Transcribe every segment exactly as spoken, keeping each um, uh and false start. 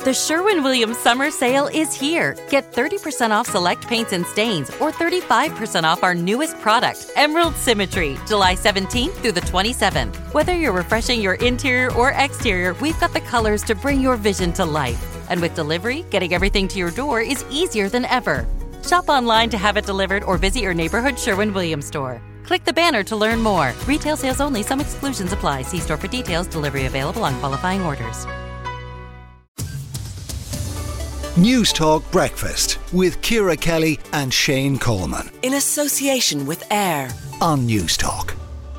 The Sherwin-Williams Summer Sale is here. Get thirty percent off select paints and stains or thirty-five percent off our newest product, Emerald Symmetry, July seventeenth through the twenty-seventh. Whether you're refreshing your interior or exterior, we've got the colors to bring your vision to life. And with delivery, getting everything to your door is easier than ever. Shop online to have it delivered or visit your neighborhood Sherwin-Williams store. Click the banner to learn more. Retail sales only. Some exclusions apply. See store for details. Delivery available on qualifying orders. News Talk Breakfast with Ciara Kelly and Shane Coleman. In association with AIR on News Talk.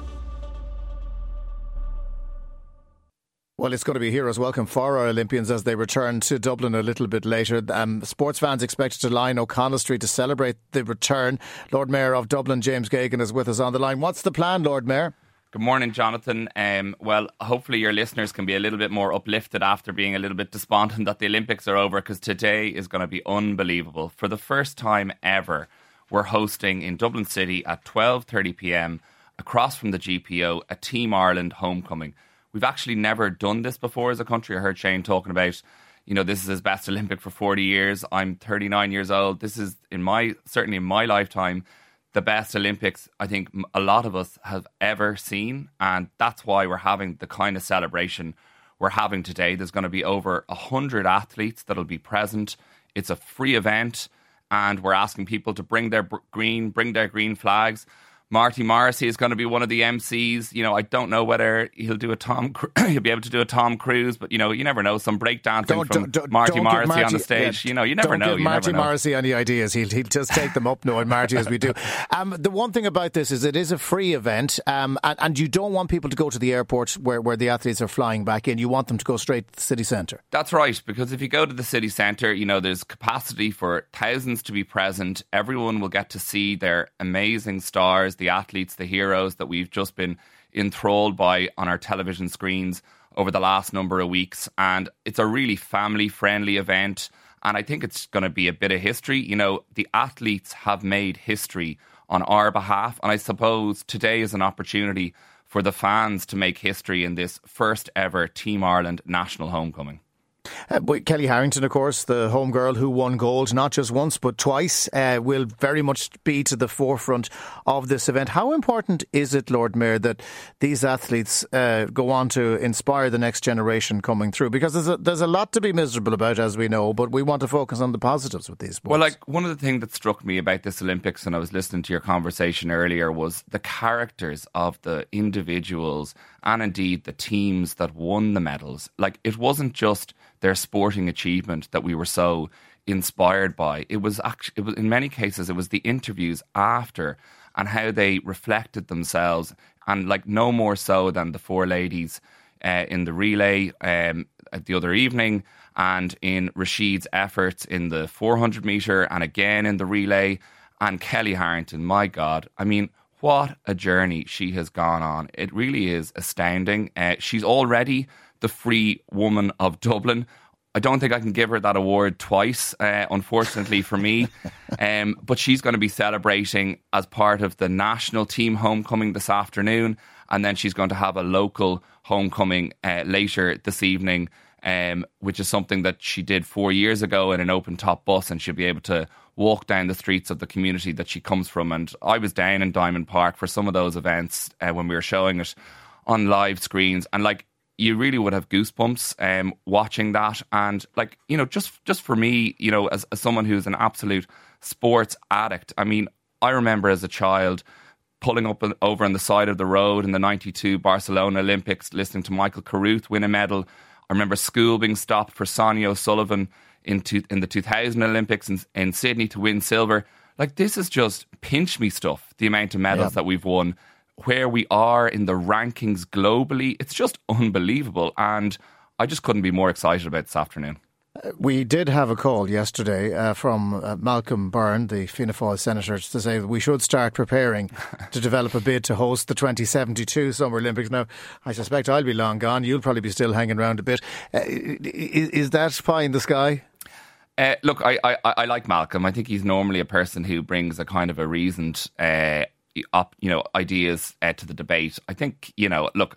Well, it's going to be a hero's welcome for our Olympians as they return to Dublin a little bit later. Um, sports fans expected to line O'Connell Street to celebrate the return. Lord Mayor of Dublin, James Geoghegan, is with us on the line. What's the plan, Lord Mayor? Good morning, Jonathan. Um, well, hopefully your listeners can be a little bit more uplifted after being a little bit despondent that the Olympics are over, because today is going to be unbelievable. For the first time ever, we're hosting in Dublin City at twelve thirty p.m. across from the G P O a Team Ireland homecoming. We've actually never done this before as a country. I heard Shane talking about, you know, this is his best Olympic for forty years. I'm thirty-nine years old. This is, in my certainly in my lifetime, the best Olympics I think a lot of us have ever seen. And that's why we're having the kind of celebration we're having today. There's going to be over one hundred athletes that'll be present. It's a free event, and we're asking people to bring their green, bring their green flags. Marty Morrissey is going to be one of the M Cs. You know, I don't know whether he'll do a Tom. He'll be able to do a Tom Cruise, but you know, you never know. Some breakdancing don't, from don't, don't, Marty don't Morrissey Marty, on the stage. Yeah, you know, you never don't know. Give you Marty never know. Morrissey any ideas? He'll he'll just take them up, knowing Marty as we do. Um, the one thing about this is it is a free event, um, and, and you don't want people to go to the airport where, where the athletes are flying back in. You want them to go straight to the city centre. That's right, because if you go to the city centre, you know, there's capacity for thousands to be present. Everyone will get to see their amazing stars, the athletes, the heroes. heroes that we've just been enthralled by on our television screens over the last number of weeks. And it's a really family-friendly event. And I think it's going to be a bit of history. You know, the athletes have made history on our behalf. And I suppose today is an opportunity for the fans to make history in this first ever Team Ireland national homecoming. Uh, but Kelly Harrington, of course, the home girl who won gold not just once but twice, uh, will very much be to the forefront of this event. How important is it, Lord Mayor, that these athletes uh, go on to inspire the next generation coming through? Because there's a, there's a lot to be miserable about, as we know, but we want to focus on the positives with these sports. Well, like, one of the things that struck me about this Olympics, and I was listening to your conversation earlier, was the characters of the individuals and indeed the teams that won the medals. Like, it wasn't just their sporting achievement that we were so inspired by. It was actually, it was, in many cases, it was the interviews after and how they reflected themselves, and like no more so than the four ladies uh, in the relay um, the other evening, and in Rashid's efforts in the four hundred metre and again in the relay, and Kelly Harrington. My God, I mean, what a journey she has gone on. It really is astounding. Uh, she's already the free woman of Dublin. I don't think I can give her that award twice, uh, unfortunately for me. Um, but she's going to be celebrating as part of the national team homecoming this afternoon. And then she's going to have a local homecoming uh, later this evening, um, which is something that she did four years ago in an open top bus. And she'll be able to walk down the streets of the community that she comes from. And I was down in Diamond Park for some of those events uh, when we were showing it on live screens. And like, you really would have goosebumps um, watching that. And like, you know, just just for me, you know, as, as someone who's an absolute sports addict, I mean, I remember as a child pulling up over on the side of the road in the ninety-two Barcelona Olympics, listening to Michael Carruth win a medal. I remember school being stopped for Sonia O'Sullivan in, two, in the two thousand Olympics in, in Sydney to win silver. Like, this is just pinch me stuff, the amount of medals yeah. that we've won. Where we are in the rankings globally, it's just unbelievable. And I just couldn't be more excited about this afternoon. Uh, we did have a call yesterday uh, from uh, Malcolm Byrne, the Fianna Fáil senator, to say that we should start preparing to develop a bid to host the twenty seventy-two Summer Olympics. Now, I suspect I'll be long gone. You'll probably be still hanging around a bit. Uh, is, is that pie in the sky? Uh, look, I, I, I like Malcolm. I think he's normally a person who brings a kind of a reasoned uh, up, you know, ideas uh, to the debate. I think, you know, look,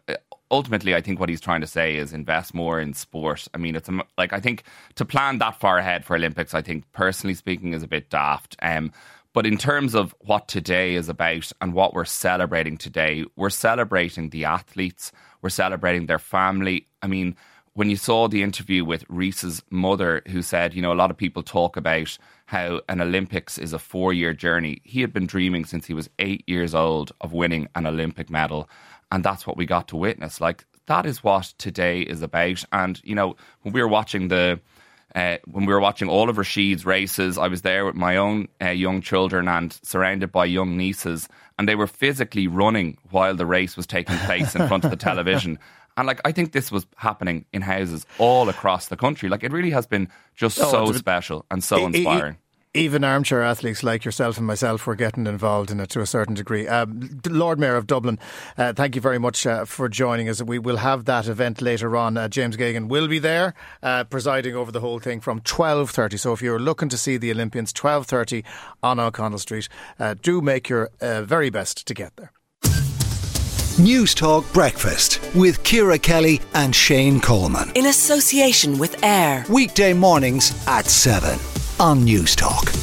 ultimately, I think what he's trying to say is invest more in sport. I mean, it's a, like I think to plan that far ahead for Olympics, I think personally speaking is a bit daft. Um, but in terms of what today is about and what we're celebrating today, we're celebrating the athletes, we're celebrating their family. I mean, when you saw the interview with Reese's mother, who said, you know, a lot of people talk about how an Olympics is a four-year journey. He had been dreaming since he was eight years old of winning an Olympic medal. And that's what we got to witness. Like, that is what today is about. And, you know, when we were watching the, uh, when we were watching all of Rashid's races, I was there with my own uh, young children and surrounded by young nieces. And they were physically running while the race was taking place in front of the television. And like, I think this was happening in houses all across the country. Like, it really has been just oh, so special and so inspiring. Even armchair athletes like yourself and myself were getting involved in it to a certain degree. Um, Lord Mayor of Dublin, uh, thank you very much uh, for joining us. We will have that event later on. Uh, James Geoghegan will be there uh, presiding over the whole thing from twelve thirty. So if you're looking to see the Olympians, twelve thirty on O'Connell Street, uh, do make your uh, very best to get there. News Talk Breakfast with Ciara Kelly and Shane Coleman. In association with AIR. Weekday mornings at seven on News Talk.